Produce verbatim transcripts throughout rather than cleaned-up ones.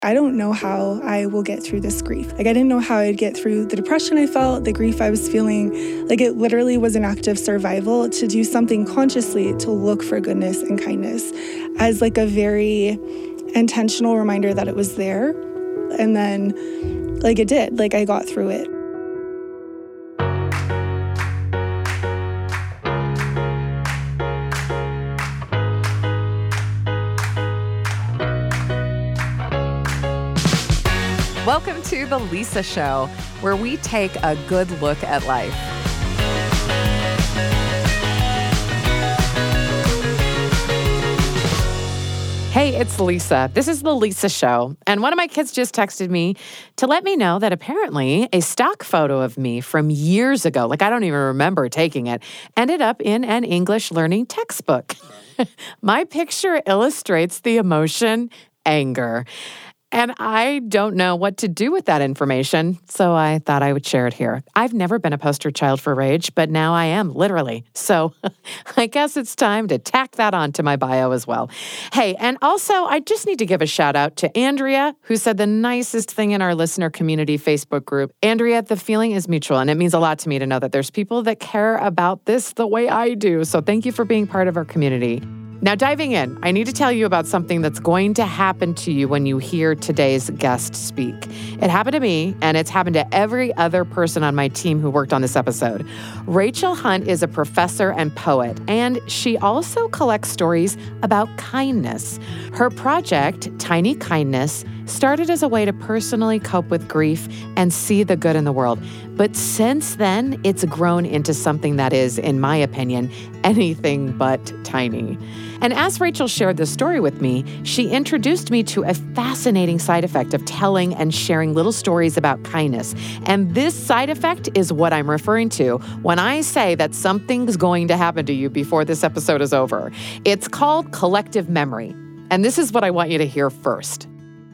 I don't know how I will get through this grief. Like, I didn't know how I'd get through the depression I felt, the grief I was feeling. Like, it literally was an act of survival to do something consciously to look for goodness and kindness as like a very intentional reminder that it was there. And then, like, it did. Like, I got through it. Welcome to The Lisa Show, where we take a good look at life. Hey, it's Lisa. This is The Lisa Show. And one of my kids just texted me to let me know that apparently a stock photo of me from years ago, like I don't even remember taking it, ended up in an English learning textbook. My picture illustrates the emotion anger. And I don't know what to do with that information, so I thought I would share it here. I've never been a poster child for rage, but now I am, literally. So I guess it's time to tack that on to my bio as well. Hey, and also, I just need to give a shout out to Andrea, who said the nicest thing in our listener community Facebook group. Andrea, the feeling is mutual, and it means a lot to me to know that there's people that care about this the way I do. So thank you for being part of our community. Now, diving in, I need to tell you about something that's going to happen to you when you hear today's guest speak. It happened to me, and it's happened to every other person on my team who worked on this episode. Rachel Hunt is a professor and poet, and she also collects stories about kindness. Her project, Tiny Kindness, started as a way to personally cope with grief and see the good in the world. But since then, it's grown into something that is, in my opinion, anything but tiny. And as Rachel shared this story with me, she introduced me to a fascinating side effect of telling and sharing little stories about kindness. And this side effect is what I'm referring to when I say that something's going to happen to you before this episode is over. It's called collective memory. And this is what I want you to hear first.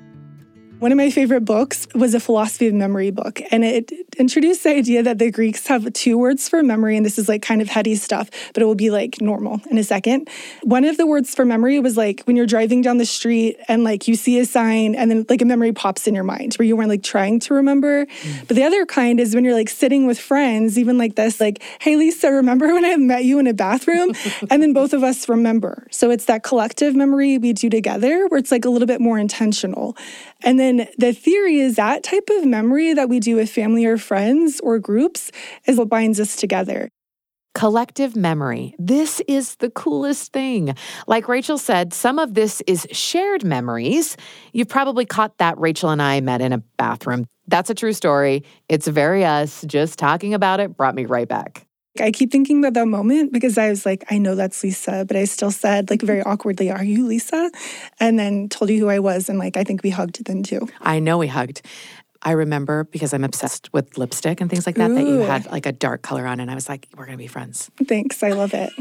One of my favorite books was a philosophy of memory book, and it introduced the idea that the Greeks have two words for memory, and this is like kind of heady stuff, but it will be like normal in a second. One of the words for memory was like when you're driving down the street and like you see a sign and then like a memory pops in your mind where you weren't like trying to remember. Mm. But the other kind is when you're like sitting with friends, even like this, like, hey, Lisa, remember when I met you in a bathroom? And then both of us remember. So it's that collective memory we do together where it's like a little bit more intentional. And then the theory is that type of memory that we do with family or friends or groups is what binds us together. Collective memory. This is the coolest thing. Like Rachel said, some of this is shared memories. You've probably caught that Rachel and I met in a bathroom. That's a true story. It's very us. Just talking about it brought me right back. I keep thinking about that moment because I was like, I know that's Lisa, but I still said like very awkwardly, are you Lisa? And then told you who I was. And like, I think we hugged then too. I know we hugged. I remember because I'm obsessed with lipstick and things like that, Ooh. That you had like a dark color on and I was like, we're going to be friends. Thanks. I love it.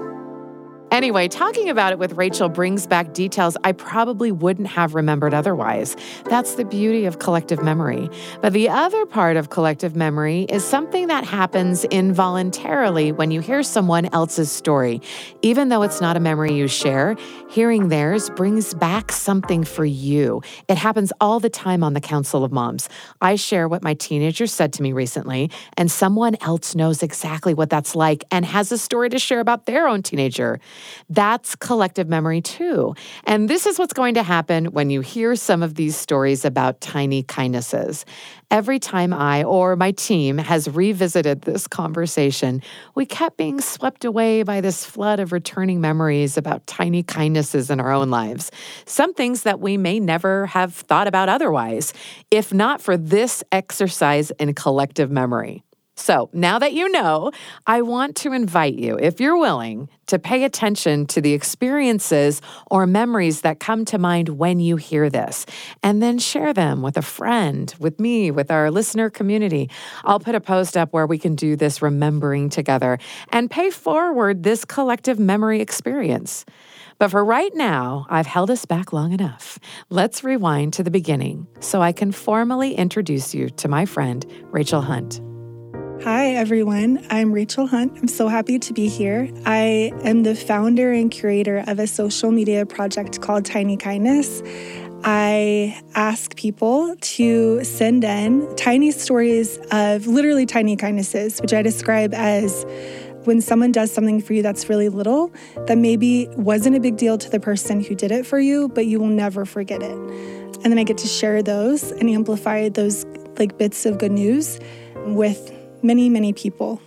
Anyway, talking about it with Rachel brings back details I probably wouldn't have remembered otherwise. That's the beauty of collective memory. But the other part of collective memory is something that happens involuntarily when you hear someone else's story. Even though it's not a memory you share, hearing theirs brings back something for you. It happens all the time on the Council of Moms. I share what my teenager said to me recently, and someone else knows exactly what that's like and has a story to share about their own teenager. That's collective memory too. And this is what's going to happen when you hear some of these stories about tiny kindnesses. Every time I or my team has revisited this conversation, we kept being swept away by this flood of returning memories about tiny kindnesses in our own lives. Some things that we may never have thought about otherwise, if not for this exercise in collective memory. So now that you know, I want to invite you, if you're willing, to pay attention to the experiences or memories that come to mind when you hear this, and then share them with a friend, with me, with our listener community. I'll put a post up where we can do this remembering together and pay forward this collective memory experience. But for right now, I've held us back long enough. Let's rewind to the beginning so I can formally introduce you to my friend, Rachel Hunt. Hi, everyone. I'm Rachel Hunt. I'm so happy to be here. I am the founder and curator of a social media project called Tiny Kindness. I ask people to send in tiny stories of literally tiny kindnesses, which I describe as when someone does something for you that's really little, that maybe wasn't a big deal to the person who did it for you, but you will never forget it. And then I get to share those and amplify those like bits of good news with many, many people.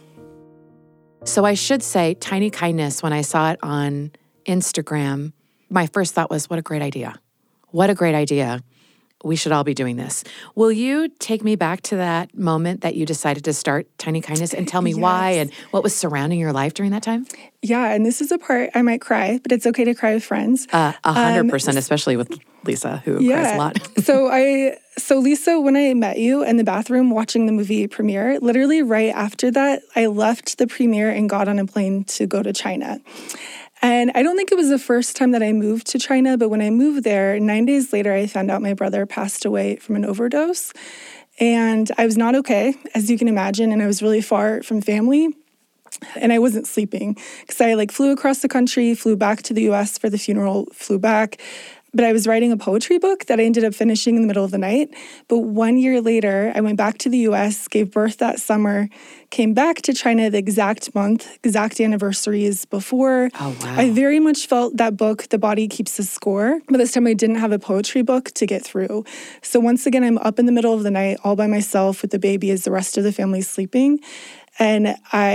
So I should say tiny kindness, when I saw it on Instagram, my first thought was, what a great idea. What a great idea. We should all be doing this. Will you take me back to that moment that you decided to start Tiny Kindness and tell me Yes. why and what was surrounding your life during that time? Yeah, and this is a part I might cry, but it's okay to cry with friends. A hundred percent, especially with Lisa, who yeah. cries a lot. so I, so Lisa, when I met you in the bathroom watching the movie premiere, literally right after that, I left the premiere and got on a plane to go to China. And I don't think it was the first time that I moved to China, but when I moved there, nine days later, I found out my brother passed away from an overdose. And I was not okay, as you can imagine, and I was really far from family. And I wasn't sleeping because I like flew across the country, flew back to the U S for the funeral, flew back. But I was writing a poetry book that I ended up finishing in the middle of the night. But one year later, I went back to the U S, gave birth that summer, came back to China the exact month, exact anniversaries before. Oh, wow. I very much felt that book, The Body Keeps the Score. But this time I didn't have a poetry book to get through. So once again, I'm up in the middle of the night all by myself with the baby as the rest of the family's sleeping. And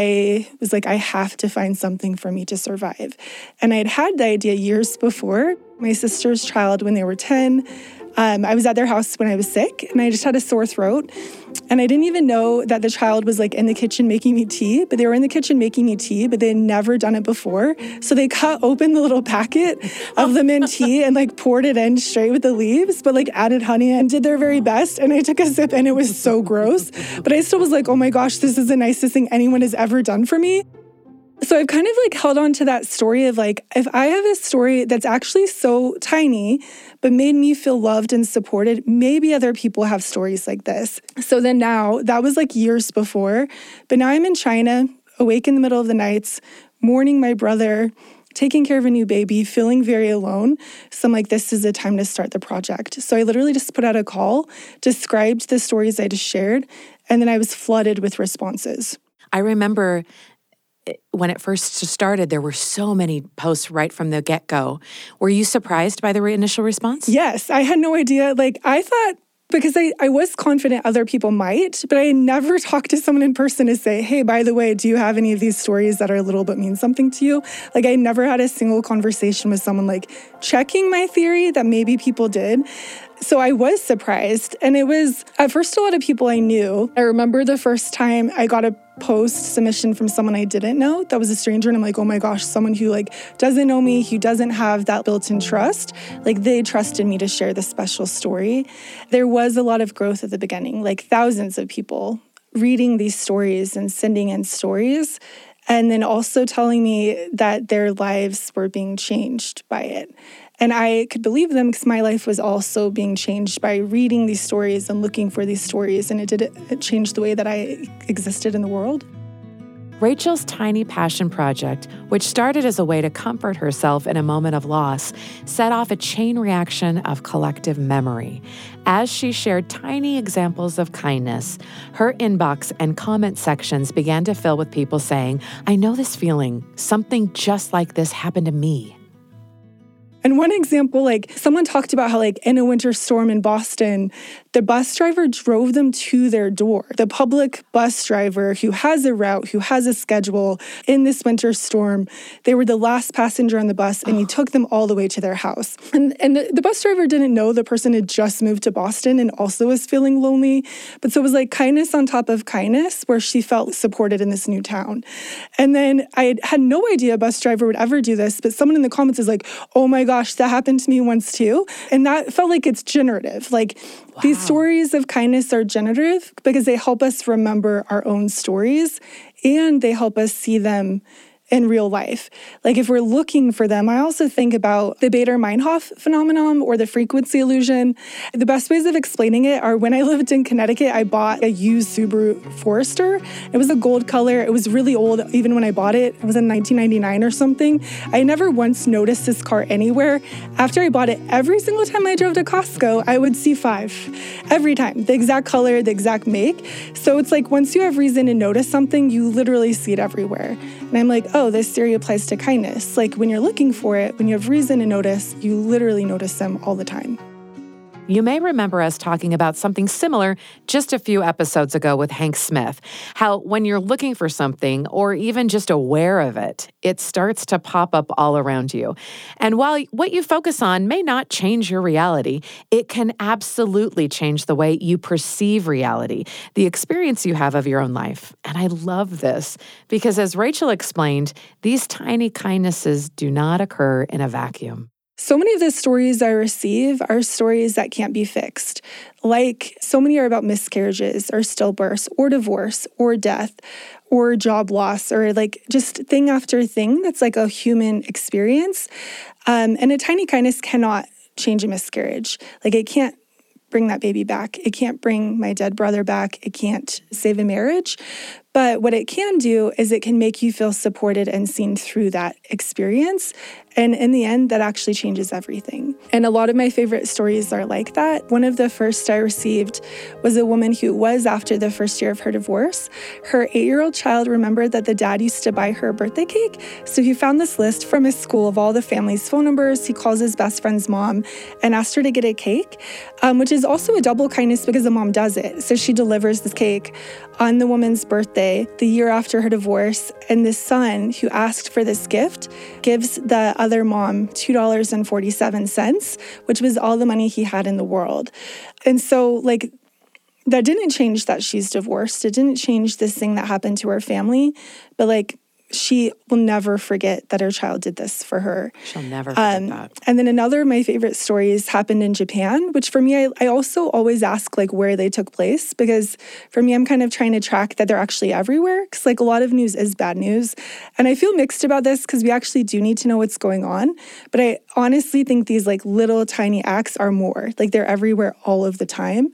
I was like, I have to find something for me to survive. And I had had the idea years before. My sister's child, when they were ten, um, I was at their house when I was sick, and I just had a sore throat. And I didn't even know that the child was like in the kitchen making me tea, but they were in the kitchen making me tea, but they had never done it before. So they cut open the little packet of the mint tea and like poured it in straight with the leaves, but like added honey and did their very best. And I took a sip and it was so gross. But I still was like, oh my gosh, this is the nicest thing anyone has ever done for me. So I've kind of like held on to that story of like, if I have a story that's actually so tiny, but made me feel loved and supported, maybe other people have stories like this. So then now, that was like years before, but now I'm in China, awake in the middle of the nights, mourning my brother, taking care of a new baby, feeling very alone. So I'm like, this is the time to start the project. So I literally just put out a call, described the stories I just shared, and then I was flooded with responses. I remember when it first started, there were so many posts right from the get-go. Were you surprised by the initial response? Yes, I had no idea. Like, I thought, because I, I was confident other people might, but I never talked to someone in person to say, hey, by the way, do you have any of these stories that are little but mean something to you? Like, I never had a single conversation with someone like checking my theory that maybe people did. So I was surprised. And it was, at first, a lot of people I knew. I remember the first time I got a post submission from someone I didn't know that was a stranger. And I'm like, oh my gosh, someone who like doesn't know me, who doesn't have that built-in trust. Like they trusted me to share this special story. There was a lot of growth at the beginning, like thousands of people reading these stories and sending in stories. And then also telling me that their lives were being changed by it. And I could believe them because my life was also being changed by reading these stories and looking for these stories. And it did it change the way that I existed in the world. Rachel's Tiny Passion Project, which started as a way to comfort herself in a moment of loss, set off a chain reaction of collective memory. As she shared tiny examples of kindness, her inbox and comment sections began to fill with people saying, I know this feeling. Something just like this happened to me. And one example, like someone talked about how like in a winter storm in Boston, the bus driver drove them to their door. The public bus driver who has a route, who has a schedule in this winter storm, they were the last passenger on the bus and he took them all the way to their house. And, and the, the bus driver didn't know the person had just moved to Boston and also was feeling lonely. But so it was like kindness on top of kindness where she felt supported in this new town. And then I had, had no idea a bus driver would ever do this, but someone in the comments is like, oh my gosh, that happened to me once too. And that felt like it's generative. Like wow. These stories of kindness are generative because they help us remember our own stories and they help us see them in real life. Like if we're looking for them, I also think about the Baader-Meinhof phenomenon or the frequency illusion. The best ways of explaining it are when I lived in Connecticut, I bought a used Subaru Forester. It was a gold color. It was really old even when I bought it. It was in nineteen ninety-nine or something. I never once noticed this car anywhere. After I bought it, every single time I drove to Costco, I would see five. Every time. The exact color, the exact make. So it's like once you have reason to notice something, you literally see it everywhere. And I'm like, oh, this theory applies to kindness. Like when you're looking for it, when you have reason to notice, you literally notice them all the time. You may remember us talking about something similar just a few episodes ago with Hank Smith, how when you're looking for something or even just aware of it, it starts to pop up all around you. And while what you focus on may not change your reality, it can absolutely change the way you perceive reality, the experience you have of your own life. And I love this because as Rachel explained, these tiny kindnesses do not occur in a vacuum. So many of the stories I receive are stories that can't be fixed. Like so many are about miscarriages or stillbirths or divorce or death or job loss or like just thing after thing that's like a human experience. Um, and a tiny kindness cannot change a miscarriage. Like it can't bring that baby back. It can't bring my dead brother back. It can't save a marriage. But what it can do is it can make you feel supported and seen through that experience. And in the end, that actually changes everything. And a lot of my favorite stories are like that. One of the first I received was a woman who was after the first year of her divorce. Her eight-year-old child remembered that the dad used to buy her a birthday cake. So he found this list from his school of all the family's phone numbers. He calls his best friend's mom and asked her to get a cake, um, which is also a double kindness because the mom does it. So she delivers this cake on the woman's birthday, the year after her divorce, and the son who asked for this gift gives the other mom two dollars and forty-seven cents, which was all the money he had in the world. And so, like, that didn't change that she's divorced. It didn't change this thing that happened to her family, but, like, she will never forget that her child did this for her. She'll never forget um, that. And then another of my favorite stories happened in Japan, which for me, I, I also always ask like where they took place because for me, I'm kind of trying to track that they're actually everywhere because like a lot of news is bad news. And I feel mixed about this because we actually do need to know what's going on. But I honestly think these like little tiny acts are more. Like they're everywhere all of the time.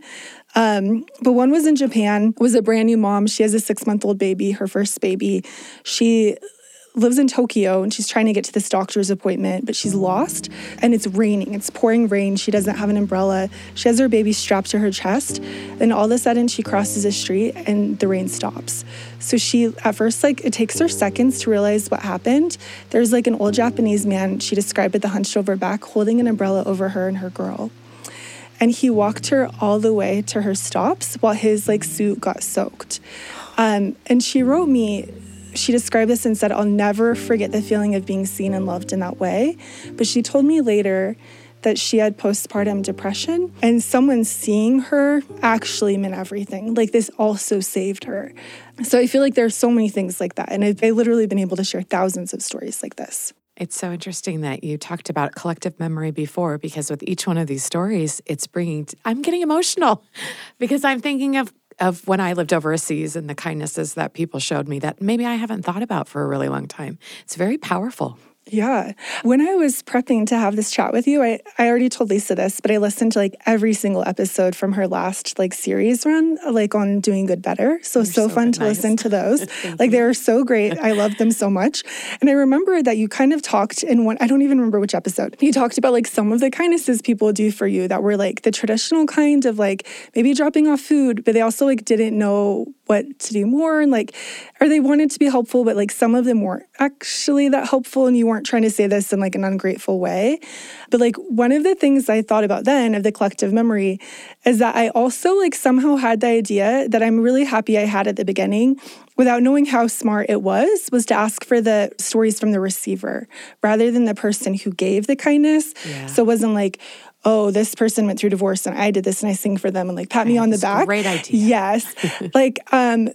Um, but one was in Japan, was a brand new mom. She has a six-month-old baby, her first baby. She lives in Tokyo and she's trying to get to this doctor's appointment, but she's lost and it's raining. It's pouring rain. She doesn't have an umbrella. She has her baby strapped to her chest. Then all of a sudden she crosses a street and the rain stops. So she, at first, like it takes her seconds to realize what happened. There's like an old Japanese man, she described it, the hunched over back, holding an umbrella over her and her girl. And he walked her all the way to her stops while his like suit got soaked. Um, and she wrote me, she described this and said, I'll never forget the feeling of being seen and loved in that way. But she told me later that she had postpartum depression and someone seeing her actually meant everything. Like this also saved her. So I feel like there are so many things like that. And I've, I've literally been able to share thousands of stories like this. It's so interesting that you talked about collective memory before, because with each one of these stories, it's bringing, t- I'm getting emotional because I'm thinking of, of when I lived overseas and the kindnesses that people showed me that maybe I haven't thought about for a really long time. It's very powerful. Yeah. When I was prepping to have this chat with you, I, I already told Lisa this, but I listened to like every single episode from her last like series run, like on Doing Good Better. So, You're so, so fun to nice. listen to those. Like they were so great. I loved them so much. And I remember that you kind of talked in one, I don't even remember which episode. You talked about like some of the kindnesses people do for you that were like the traditional kind of like maybe dropping off food, but they also like didn't know what to do more and like, or they wanted to be helpful, but like some of them weren't actually that helpful and you weren't trying to say this in like an ungrateful way. But like one of the things I thought about then of the collective memory is that I also like somehow had the idea that I'm really happy I had at the beginning without knowing how smart it was, was to ask for the stories from the receiver rather than the person who gave the kindness. Yeah. So it wasn't like, oh, this person went through divorce and I did this and I sing for them and like pat me on the back. Great idea. Yes. like, um,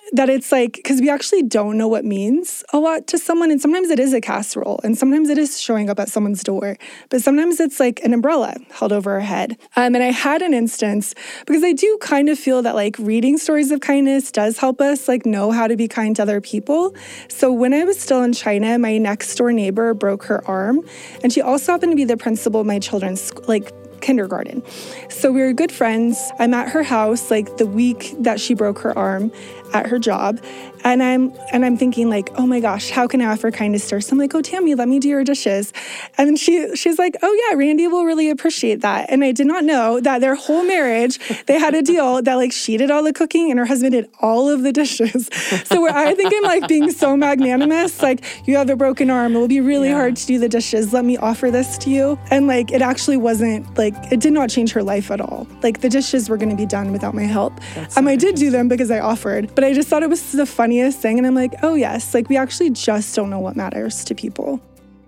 that it's like, because we actually don't know what means a lot to someone. And sometimes it is a casserole and sometimes it is showing up at someone's door. But sometimes it's like an umbrella held over our head. Um, and I had an instance because I do kind of feel that like reading stories of kindness does help us like know how to be kind to other people. So when I was still in China, my next door neighbor broke her arm. And she also happened to be the principal of my children's like kindergarten. So we were good friends. I'm at her house like the week that she broke her arm at her job. And I'm and I'm thinking like, oh my gosh, how can I offer kindness to her? So I'm like, oh, Tammy, let me do your dishes. And she she's like, oh yeah, Randy will really appreciate that. And I did not know that their whole marriage, they had a deal that like she did all the cooking and her husband did all of the dishes. So where I think I'm like being so magnanimous, like you have a broken arm, it will be really yeah. hard to do the dishes. Let me offer this to you. And like it actually wasn't like, it did not change her life at all. Like the dishes were going to be done without my help. That's um, so I did do them because I offered, but I just thought it was the funniest thing. And I'm like, oh yes, like we actually just don't know what matters to people.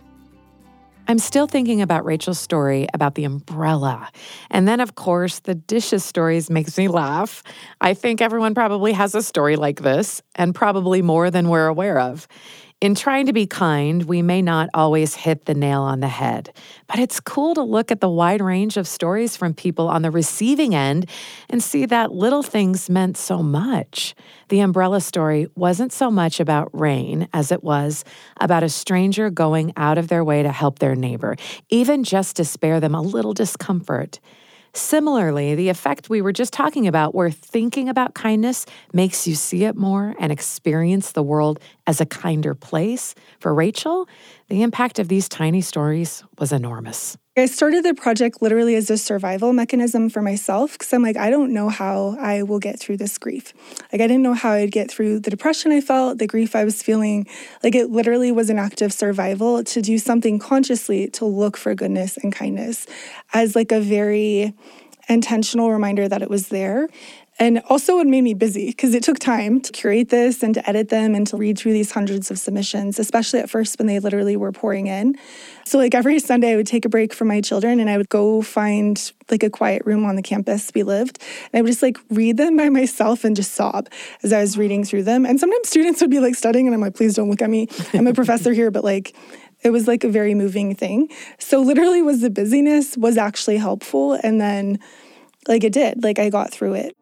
I'm still thinking about Rachel's story about the umbrella. And then, of course, the dishes stories makes me laugh. I think everyone probably has a story like this, and probably more than we're aware of. In trying to be kind, we may not always hit the nail on the head, but it's cool to look at the wide range of stories from people on the receiving end and see that little things meant so much. The umbrella story wasn't so much about rain as it was about a stranger going out of their way to help their neighbor, even just to spare them a little discomfort. Similarly, the effect we were just talking about, where thinking about kindness makes you see it more and experience the world as a kinder place, for Rachel, the impact of these tiny stories was enormous. I started the project literally as a survival mechanism for myself because I'm like, I don't know how I will get through this grief. Like, I didn't know how I'd get through the depression I felt, the grief I was feeling. Like, it literally was an act of survival to do something consciously to look for goodness and kindness as like a very intentional reminder that it was there. And also it made me busy because it took time to curate this and to edit them and to read through these hundreds of submissions, especially at first when they literally were pouring in. So like every Sunday I would take a break from my children and I would go find like a quiet room on the campus we lived. And I would just like read them by myself and just sob as I was reading through them. And sometimes students would be like studying and I'm like, please don't look at me. I'm a professor here, but like it was like a very moving thing. So literally was the busyness was actually helpful. And then like it did, like I got through it.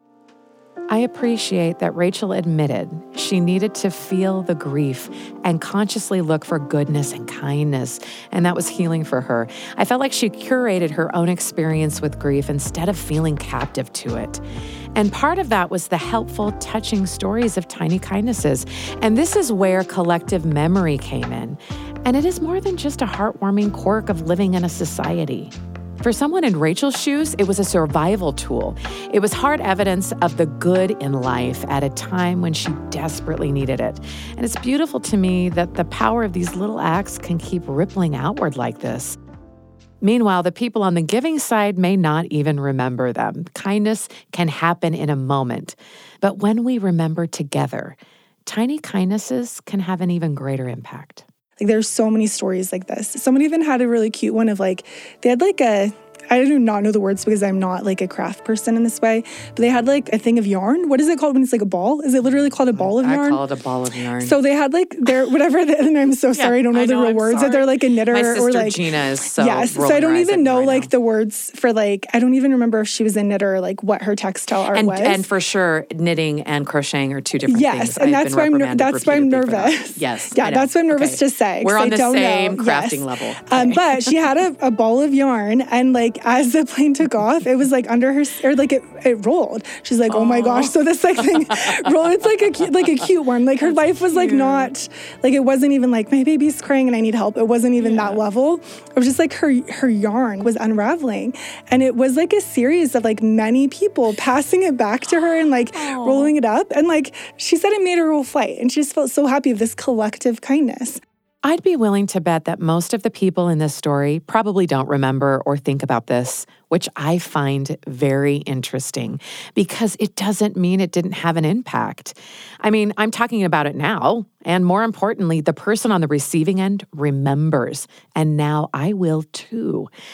I appreciate that Rachel admitted she needed to feel the grief and consciously look for goodness and kindness, and that was healing for her. I felt like she curated her own experience with grief instead of feeling captive to it. And part of that was the helpful, touching stories of tiny kindnesses. And this is where collective memory came in. And it is more than just a heartwarming quirk of living in a society. For someone in Rachel's shoes, it was a survival tool. It was hard evidence of the good in life at a time when she desperately needed it. And it's beautiful to me that the power of these little acts can keep rippling outward like this. Meanwhile, the people on the giving side may not even remember them. Kindness can happen in a moment. But when we remember together, tiny kindnesses can have an even greater impact. Like there's so many stories like this. Someone even had a really cute one of like, they had like a, I do not know the words because I'm not like a craft person in this way, but they had like a thing of yarn. What is it called when it's like a ball? Is it literally called a ball of I yarn? I call it a ball of yarn. So they had like their, whatever, the, and I'm so sorry, yeah, I don't know I the know, real I'm words. That they're like a knitter My sister or like. Gina is so Yes, so I don't even know right like now. the words for like, I don't even remember if she was a knitter or like what her textile art and, was. And for sure, knitting and crocheting are two different yes, things. Yes, and I've that's why I'm, ner- that's why I'm nervous. Yes. Yeah, that's why I'm nervous okay. to say. We're on I the don't same know. crafting yes. level. Okay. Um, but she had a, a ball of yarn and like as the plane took off, it was like under her, or like it, it rolled. She's like, oh my gosh. So this like thing rolled. It's like a cute, like a cute one. Like her life was like not, like it wasn't even like my baby's crying and I need help. It wasn't even yeah. that level. It was just like her, her yarn was unraveling. And it was like a series of like many people passing it back to her and like Aww. rolling it up. And like, she said it made her whole flight. And she just felt so happy of this collective kindness. I'd be willing to bet that most of the people in this story probably don't remember or think about this, which I find very interesting because it doesn't mean it didn't have an impact. I mean, I'm talking about it now, and more importantly, the person on the receiving end remembers, and now I will too.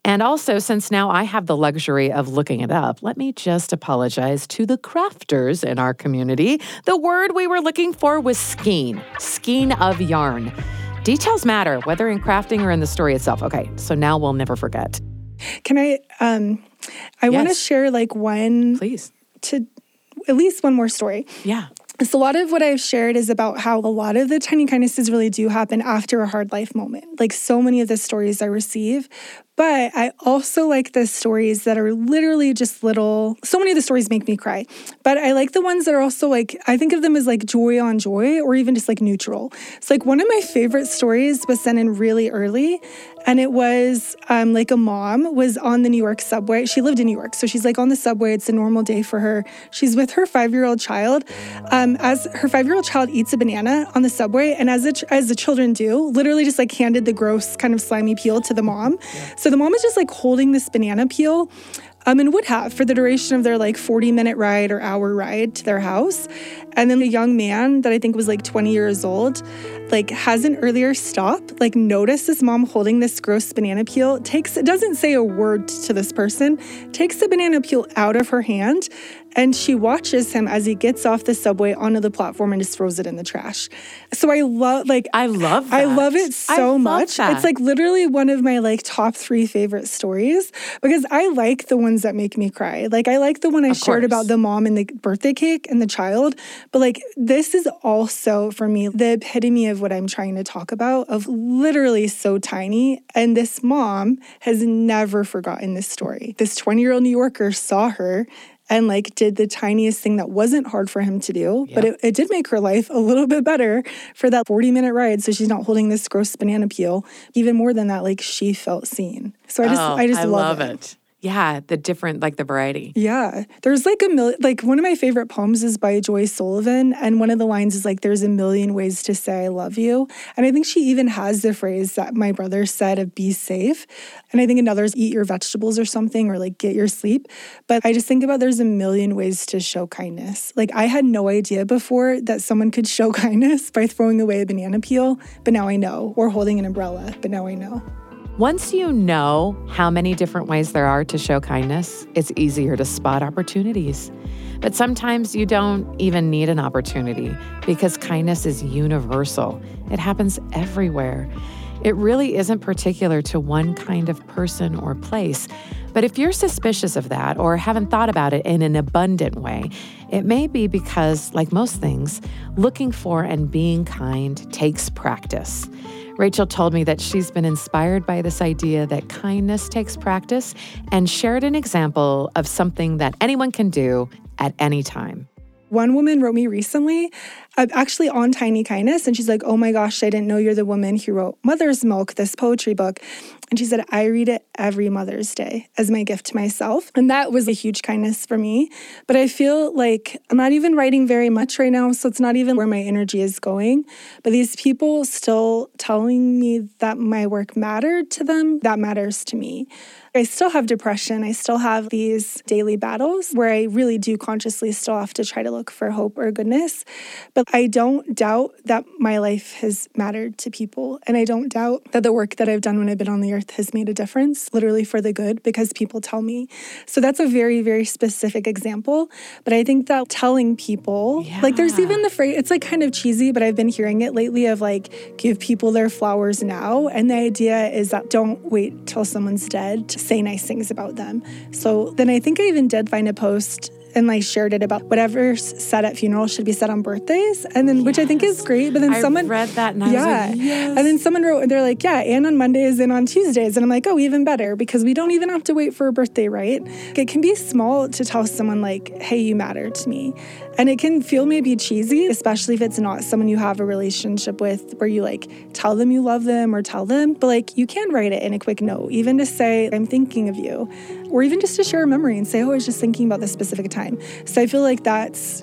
And also, since now I have the luxury of looking it up, let me just apologize to the crafters in our community. The word we were looking for was skein, skein of yarn. Details matter, whether in crafting or in the story itself. Okay, so now we'll never forget. Can I, um, I Yes. want to share like one, Please. to at least one more story. Yeah. So a lot of what I've shared is about how a lot of the tiny kindnesses really do happen after a hard life moment. Like so many of the stories I receive. But I also like the stories that are literally just little, so many of the stories make me cry. But I like the ones that are also like, I think of them as like joy on joy or even just like neutral. It's like one of my favorite stories was sent in really early. And it was um, like a mom was on the New York subway. She lived in New York. So she's like on the subway. It's a normal day for her. She's with her five-year-old child. Um, as her five-year-old child eats a banana on the subway. And as, it, as the children do, literally just like handed the gross kind of slimy peel to the mom. Yeah. So the mom is just like holding this banana peel um, and would have for the duration of their like forty minute ride or hour ride to their house. And then the young man that I think was like twenty years old, like has an earlier stop, like noticed this mom holding this gross banana peel, takes, it doesn't say a word to this person, takes the banana peel out of her hand, and she watches him as he gets off the subway onto the platform and just throws it in the trash. So I love, like, I love that. I love it so I love much. that. It's like literally one of my like top three favorite stories because I like the ones that make me cry. Like I like the one I Of shared course. about the mom and the birthday cake and the child. But like this is also for me the epitome of what I'm trying to talk about, of literally so tiny. And this mom has never forgotten this story. This twenty-year-old New Yorker saw her and like did the tiniest thing that wasn't hard for him to do, Yep. but it, it did make her life a little bit better for that forty minute ride. So she's not holding this gross banana peel. Even more than that, like she felt seen. So I just, Oh, I just I love, love it. it. Yeah, the different, like the variety. Yeah. There's like a million, like one of my favorite poems is by Joyce Sullivan. And one of the lines is like, there's a million ways to say I love you. And I think she even has the phrase that my brother said of be safe. And I think another is eat your vegetables or something, or like get your sleep. But I just think about there's a million ways to show kindness. Like I had no idea before that someone could show kindness by throwing away a banana peel, but now I know. Or holding an umbrella, but now I know. Once you know how many different ways there are to show kindness, it's easier to spot opportunities. But sometimes you don't even need an opportunity because kindness is universal. It happens everywhere. It really isn't particular to one kind of person or place. But if you're suspicious of that or haven't thought about it in an abundant way, it may be because, like most things, looking for and being kind takes practice. Rachel told me that she's been inspired by this idea that kindness takes practice and shared an example of something that anyone can do at any time. One woman wrote me recently, uh, actually on Tiny Kindness, and she's like, oh my gosh, I didn't know you're the woman who wrote Mother's Milk, this poetry book. And she said, I read it every Mother's Day as my gift to myself. And that was a huge kindness for me. But I feel like I'm not even writing very much right now, so it's not even where my energy is going. But these people still telling me that my work mattered to them, that matters to me. I still have depression. I still have these daily battles where I really do consciously still have to try to look for hope or goodness. But I don't doubt that my life has mattered to people. And I don't doubt that the work that I've done when I've been on the earth has made a difference, literally for the good, because people tell me. So that's a very, very specific example. But I think that telling people, yeah. like there's even the phrase, it's like kind of cheesy, but I've been hearing it lately of like, give people their flowers now. And the idea is that don't wait till someone's dead to say nice things about them. So then I think I even did find a post and I shared it about whatever's said at funerals should be said on birthdays. And then, yes. which I think is great. But then I someone read that and I yeah. was like, yes. And then someone wrote, and they're like, yeah, and on Mondays and on Tuesdays. And I'm like, oh, even better, because we don't even have to wait for a birthday, right? It can be small to tell someone like, hey, you matter to me. And it can feel maybe cheesy, especially if it's not someone you have a relationship with where you like tell them you love them or tell them. But like you can write it in a quick note, even to say, I'm thinking of you, or even just to share a memory and say, oh, I was just thinking about this specific time. So I feel like that's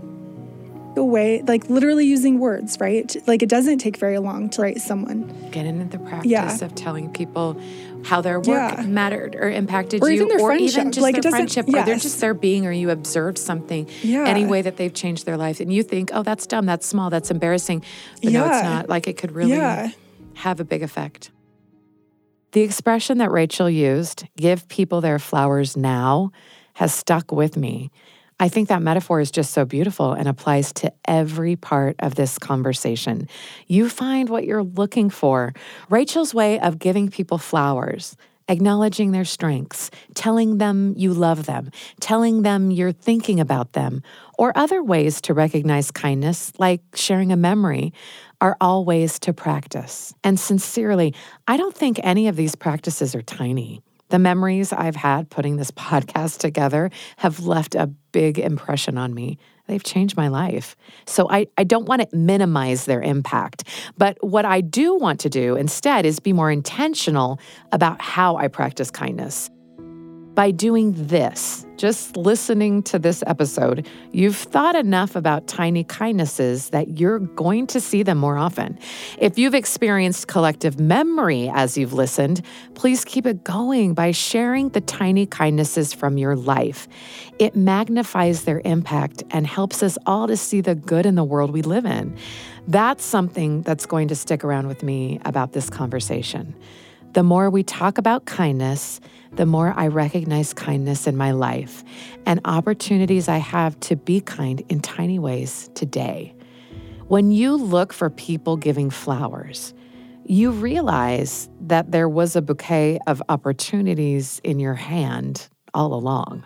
the way, like literally using words, right? Like it doesn't take very long to write someone. Get into the practice Yeah. of telling people how their work Yeah. mattered or impacted Or you, even their or friendship. even just Like, it their doesn't- friendship, or they're yes. just their being, or you observed something, Yeah. any way that they've changed their life, and you think, oh, that's dumb, that's small, that's embarrassing, but no, it's Yeah. not. Like it could really Yeah. have a big effect. The expression that Rachel used, give people their flowers now, has stuck with me. I think that metaphor is just so beautiful and applies to every part of this conversation. You find what you're looking for. Rachel's way of giving people flowers, acknowledging their strengths, telling them you love them, telling them you're thinking about them, or other ways to recognize kindness, like sharing a memory, are all ways to practice. And sincerely, I don't think any of these practices are tiny. The memories I've had putting this podcast together have left a big impression on me. They've changed my life. So I, I don't want to minimize their impact. But what I do want to do instead is be more intentional about how I practice kindness. By doing this, just listening to this episode, you've thought enough about tiny kindnesses that you're going to see them more often. If you've experienced collective memory as you've listened, please keep it going by sharing the tiny kindnesses from your life. It magnifies their impact and helps us all to see the good in the world we live in. That's something that's going to stick around with me about this conversation. The more we talk about kindness, the more I recognize kindness in my life and opportunities I have to be kind in tiny ways today. When you look for people giving flowers, you realize that there was a bouquet of opportunities in your hand all along.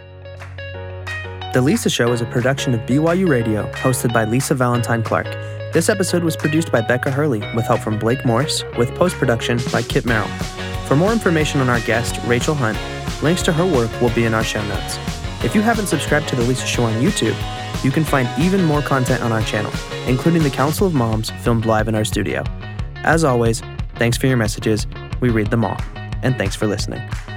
The Lisa Show is a production of B Y U Radio, hosted by Lisa Valentine Clark. This episode was produced by Becca Hurley with help from Blake Morse, with post-production by Kit Merrill. For more information on our guest, Rachel Hunt, links to her work will be in our show notes. If you haven't subscribed to The Lisa Show on YouTube, you can find even more content on our channel, including the Council of Moms filmed live in our studio. As always, thanks for your messages. We read them all. And thanks for listening.